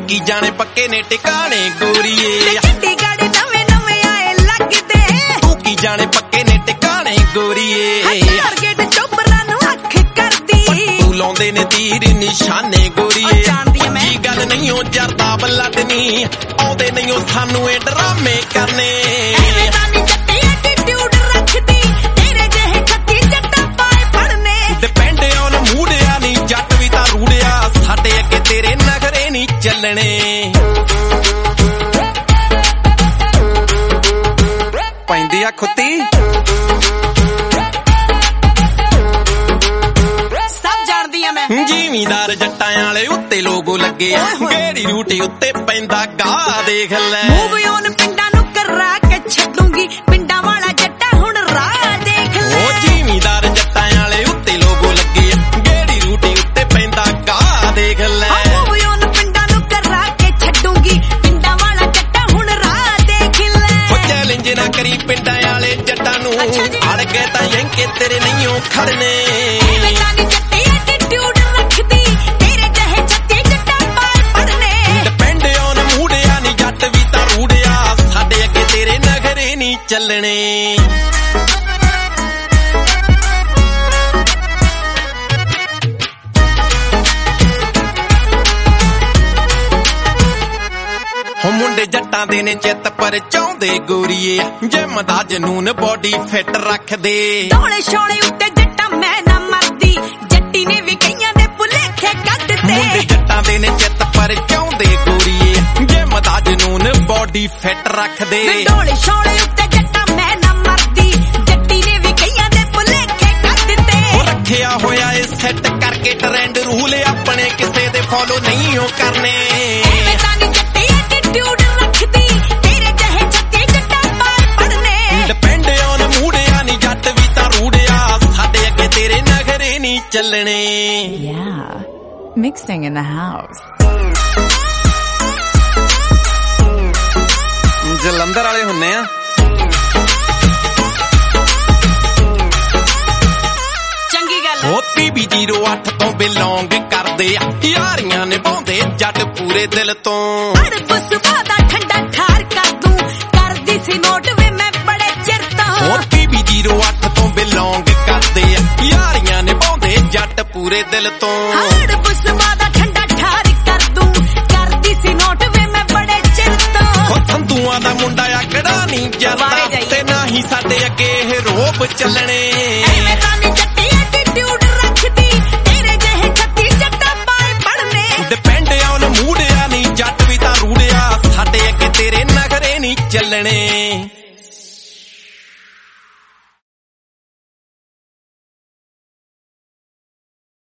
ਕੀ ਜਾਣੇ ਪੱਕੇ ਨੇ ਟਿਕਾਣੇ ਗੋਰੀਏ। ਚੰਡੀਗੜ੍ਹ ਨਵੇਂ ਨਵੇਂ ਆਏ ਲੱਗਦੇ, ਤੂੰ ਕੀ ਜਾਣੇ ਪੱਕੇ ਨੇ ਟਿਕਾਣੇ ਗੋਰੀਏ। ਟਾਰਗੇਟ ਚੋਬਰਾਂ ਨੂੰ ਅੱਖ ਕਰਦੀ, ਤੂੰ ਲਾਉਂਦੇ ਨੇ ਤੀਰ ਨਿਸ਼ਾਨੇ ਗੋਰੀਏ। ਜੀ ਗੱਲ ਨਹੀਂ ਉਹ ਜਰਦਾ ਬਲੱਡ ਨੀ, ਆਉਂਦੇ ਨਹੀਂ ਉਹ ਸਾਨੂੰ ਇਹ ਡਰਾਮੇ ਕਰਨੇ। ਚੱਲਣੇ ਪੈਂਦੀ ਆ ਖੁੱਤੀ, ਸਭ ਜਾਣਦੀ ਆ ਮੈਂ। ਜ਼ਿਮੀਂਦਾਰ ਜੱਟਾਂ ਵਾਲੇ ਉੱਤੇ ਲੋਗੋ ਲੱਗੇ ਆ, ਗੇੜੀ ਰੂਟੀ ਉੱਤੇ ਪੈਂਦਾ ਗਾ ਦੇਖ ਲੈ। ਮੂਵ ਔਨ ਪਿੰਡਾਂ ਨੂੰ ਕਰਾ ਕੇ ਛੱਡੂਗੀ, ਪਿੰਡਾਂ ਵਾਲਾ ਜੱਟਾ ਹੁਣ ਰਾਹ ਦੇਖ ਲੈ। ਉਹ ਜ਼ਿਮੀਂਦਾਰ ਜੱਟਾਂ ਵਾਲੇ ਉੱਤੇ ਲੋਗੋ ਲੱਗੇ ਆ, ਗੇੜੀ ਰੂਟੀ ਉੱਤੇ ਪੈਂਦਾ ਗਾ ਦੇਖ ਲੈ। ਨਾ ਕਰੀ ਪਿੰਡਾਂ ਵਾਲੇ ਜੱਟਾਂ ਨੂੰ, ਅੜ ਗਏ ਤਾਂ ਯੰਕੇ ਤੇਰੇ ਨਹੀਂ ਉਹ ਖੜਨੇ। ਡਿਪੈਂਡ ਔਨ ਮੂੜਿਆ ਨੀ ਜੱਟ ਵੀ ਤਾਂ ਰੂੜਿਆ, ਸਾਡੇ ਅੱਗੇ ਤੇਰੇ ਨਖਰੇ ਨਹੀਂ ਚੱਲਣੇ। ਮੁੰਡੇ ਜੱਟਾਂ ਦੇ ਨੇ ਚਿੱਤ ਪਰ ਚਾਹੁੰਦੇ ਗੋਰੀਏ, ਜਿਮ ਦਾ ਜਨੂਨ ਬੋਡੀ ਫਿੱਟ ਰੱਖਦੇ। ਢੋਲੇ ਛੋਲੇ ਉੱਤੇ ਜੱਟਾਂ ਮੈਂ ਨਾ ਮਰਦੀ, ਜੱਟੀ ਨੇ ਵੀ ਕਈਆਂ ਦੇ ਭੁਲੇਖੇ ਕੱਢ ਦਿੱਤੇ। ਮੁੰਡੇ ਜੱਟਾਂ ਦੇ ਨੇ ਚਿੱਤ ਪਰ ਚਾਹੁੰਦੇ ਗੋਰੀਏ, ਜਿਮ ਦਾ ਜਨੂਨ ਬੋਡੀ ਫਿੱਟ ਰੱਖਦੇ। ਢੋਲੇ ਛੋਲੇ ਉੱਤੇ ਜੱਟਾਂ ਮੈਂ ਨਾ ਮਰਦੀ, ਜੱਟੀ ਨੇ ਵੀ ਕਈਆਂ ਦੇ ਭੁਲੇਖੇ ਕੱਢ ਦਿੱਤੇ। ਉਹ ਰੱਖਿਆ ਹੋਇਆ ਏ ਸੈੱਟ ਕਰਕੇ ਟ੍ਰੈਂਡ ਰੂਲ, ਆਪਣੇ ਕਿਸੇ ਦੇ ਫੋਲੋ ਨਹੀਂ ਉਹ ਕਰਨੇ। ਚੱਲਣੇ mixing in the house। Jalandhar ਵਾਲੇ ਹੁੰਨੇ ਆ। ਚੰਗੀ ਗੱਲ। ਉਹ PB08 ਤੋਂ ਬਿਲੋਂਗ ਕਰਦੇ ਆ, ਯਾਰੀਆਂ ਨਿਭਾਉਂਦੇ ਜੱਟ ਪੂਰੇ ਦਿਲ ਤੋਂ। ਅੜਬ ਸੁਭਾ ਦਾ ਠੰਡਾ ਠਾਰ ਕਰ ਦੂੰ, ਕਰਦੀ ਸੀ ਨੋਟ ਵੇ ਮੈਂ ਬੜੇ ਚਿਰ ਤੋਂ। ਉਹ PB08 ਤੋਂ ਬਿਲੋਂਗ ਕਰਦੇ ਆ, ਯਾਰੀਆਂ ਨਿਭਾਉਂਦੇ ਜੱਟ ਪੂਰੇ ਦਿਲ ਤੋਂ। ਅੜਬ ਸੁਭਾ ਦਾ ਠੰਡਾ ਠਾਰ ਕਰ ਦੂੰ, ਕਰਦੀ ਸੀ ਨੋਟ ਵੇ ਮੈਂ ਬੜੇ ਚਿਰ ਤੋਂ। ਉਹ ਸੰਧੂਆਂ ਦਾ ਮੁੰਡਾ ਆਕੜਾ ਨਹੀਂ ਜਾਂਦਾ, ਤੇ ਨਾ ਹੀ ਸਾਡੇ ਅੱਗੇ ਇਹ ਰੋਬ ਚੱਲਣੇ। ਐਵੇਂ ਤਾਂ ਨੀ ਜੱਟੀ ਐਟੀਟਿਊਡ ਰੱਖਦੀ, ਤੇਰੇ ਜਿਹੇ ਛੱਤੀ ਜੱਟਾਂ ਪਾਰ ਪੜਨੇ। ਡਿਪੈਂਡ ਔਨ ਮੂੜਿਆ ਨੀ ਜੱਟ ਵੀ ਤਾਂ ਰੂੜਿਆ, ਸਾਡੇ ਅੱਗੇ ਤੇਰੇ ਨਖਰੇ ਨਹੀਂ ਚੱਲਣੇ।